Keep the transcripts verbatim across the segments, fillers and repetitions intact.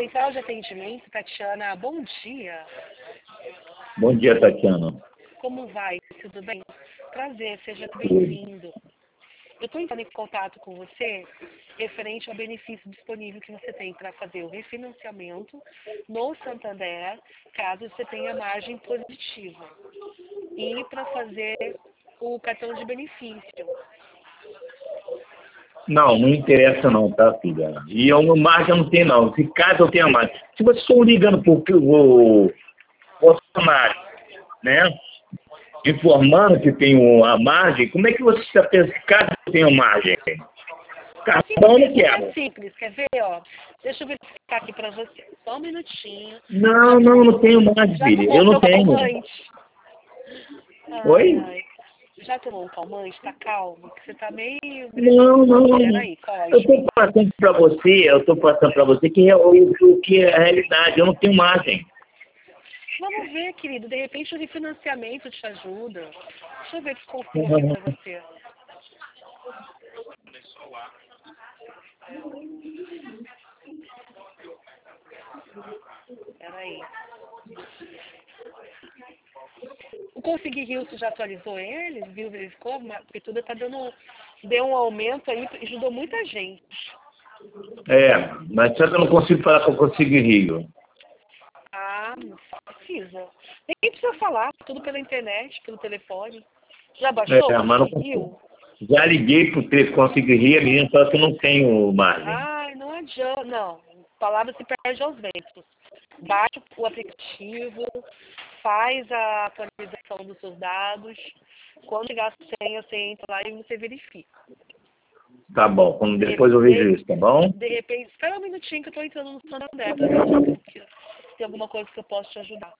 Central de Atendimento, Tatiana, bom dia. Bom dia, Tatiana. Como vai? Tudo bem? Prazer, seja bem-vindo. Eu estou entrando em contato com você referente ao benefício disponível que você tem para fazer o refinanciamento no Santander, caso você tenha margem positiva, e para fazer o cartão de benefício. Não, não interessa não, tá, filha? E eu no margem eu não tenho não. Se caso eu tenha margem. Se vocês estão ligando porque o Bolsonaro, né? Informando que tem a margem, como é que você está pensando caso eu tenha margem? Cartão não quero. É simples, quer ver, ó? Deixa eu verificar aqui para você. Só um minutinho. Não, não, não tenho margem, filha. Eu não tenho. Oi? Ai, já tomou um calmante? Tá calmo? Que você tá meio... Não, não. Peraí, corre. Eu estou passando para você, eu estou passando para você que é o, o que é a realidade. Eu não tenho margem. Vamos ver, querido. De repente o refinanciamento te ajuda. Deixa eu ver o que consigo aqui pra você. Peraí. O Conseguir Rio, você já atualizou eles? Viu, verificou? Porque tudo tá dando... Deu um aumento aí e ajudou muita gente. É, mas só que eu não consigo falar que eu consigo em Rio. Ah, não precisa. Nem precisa falar, tudo pela internet, pelo telefone. Já baixou É, o mas não Conseguir Rio? Já liguei pro tre- Conseguir Rio, menino, só que eu não tenho margem. Ai, não adianta. Não, a palavra se perde aos ventos. Baixa o aplicativo, faz a atualização dos seus dados. Quando chegar a senha, você entra lá e você verifica. Tá bom, quando De depois eu vejo repente, isso, tá bom? de repente, espera um minutinho que eu estou entrando no Santander para ver se tem alguma coisa que eu posso te ajudar.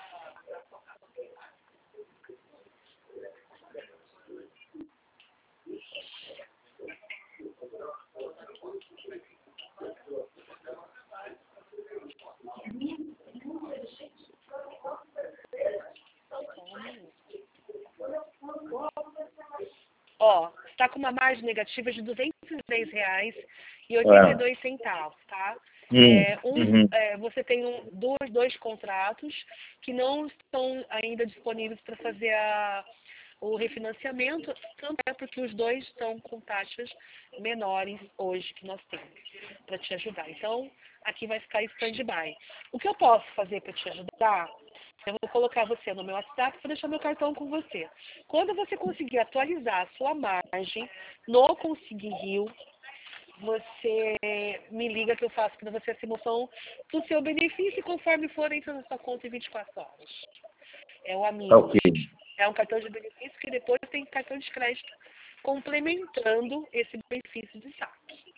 Ó, está com uma margem negativa de duzentos e três reais e oitenta e dois centavos, tá? Hum, É, um, uhum. é, você tem um, dois, dois contratos que não estão ainda disponíveis para fazer a, o refinanciamento, tanto é porque os dois estão com taxas menores hoje que nós temos para te ajudar. Então, aqui vai ficar em stand-by. O que eu posso fazer para te ajudar? Eu vou colocar você no meu WhatsApp para deixar meu cartão com você. Quando você conseguir atualizar a sua margem no Conseguir Rio, você me liga que eu faço para você a simulação do seu benefício conforme for entrando na sua conta em vinte e quatro horas. É o amigo. Ok. É um cartão de benefício que depois tem cartão de crédito complementando esse benefício de saque.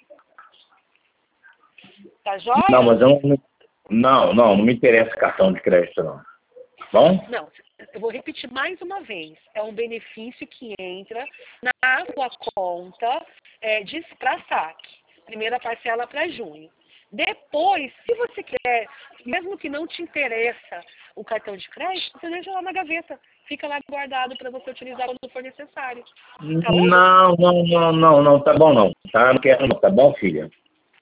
Tá joia? Não, mas eu não, não, não, não me interessa cartão de crédito, não. Bom? Não, eu vou repetir mais uma vez. É um benefício que entra na sua conta é, de para saque. Primeira parcela para junho. Depois, se você quer, mesmo que não te interessa o cartão de crédito, você deixa lá na gaveta. Fica lá guardado para você utilizar quando for necessário. Tá bom? Não, não, não, não, não, tá bom não. Tá, não quero não, tá bom, filha?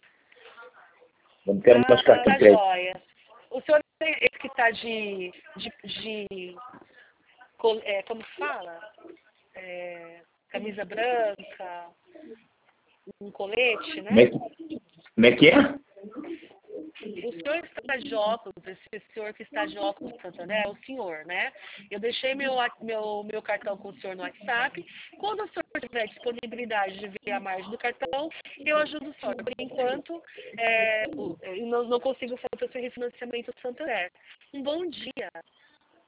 Eu não quero mais Ah, cartão tá de crédito. joia. O senhor é esse que está de, de, de col- é, como se fala? É, camisa branca, um colete, Como é, né? que- como é que é? O senhor que está de óculos, esse senhor que está de óculos, Santander, é o senhor, né? Eu deixei meu, meu, meu cartão com o senhor no WhatsApp. Quando o senhor tiver disponibilidade de ver a margem do cartão, eu ajudo o senhor. Por enquanto, é, eu não, não consigo fazer o seu refinanciamento do Santander. Um bom dia.